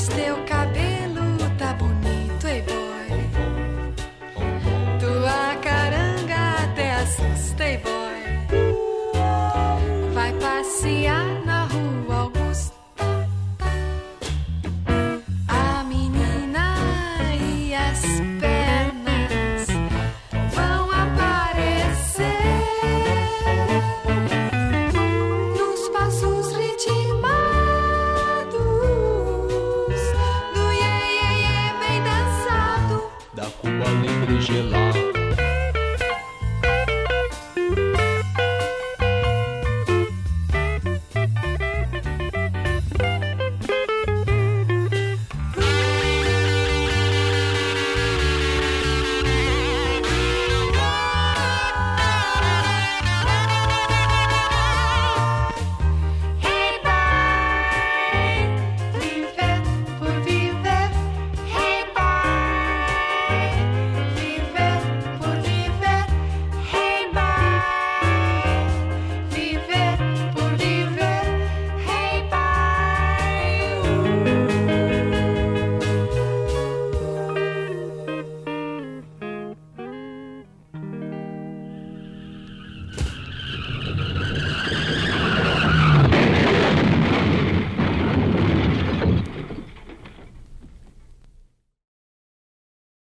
teu cabelo tá bonito, ei boy. Tua caranga até assusta, ei boy. Vai passear na rua Augusta. A menina e as pernas vão aparecer nos passos ritmados do iê, iê, iê, bem dançado. Da Cuba livre gelada.